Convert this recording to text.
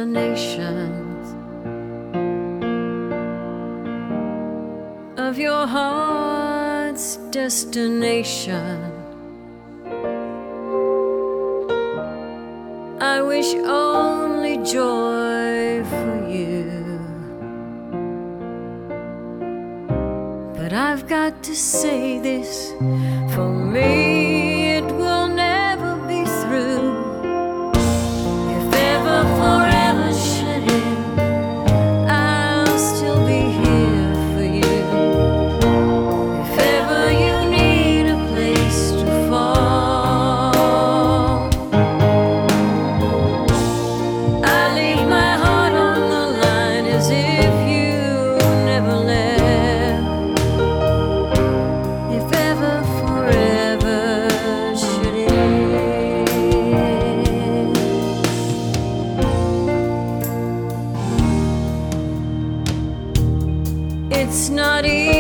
explanations of your heart's destination. I wish only joy for you, but I've got to say this, for me it will never be through. If ever forever should end, I'll still be here for you. If ever you need a place to fall, I leave my heart on the line as if you never left. If ever forever should end. It's not easy